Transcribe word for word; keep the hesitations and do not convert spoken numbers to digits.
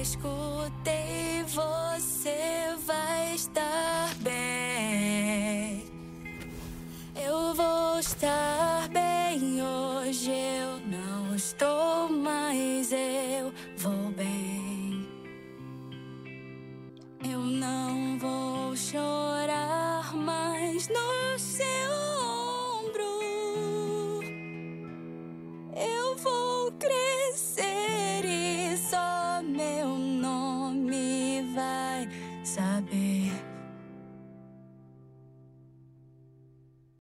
escutei, você vai estar bem. Eu vou estar bem hoje, eu não estou mais, eu vou bem. Eu não vou chorar mais, não.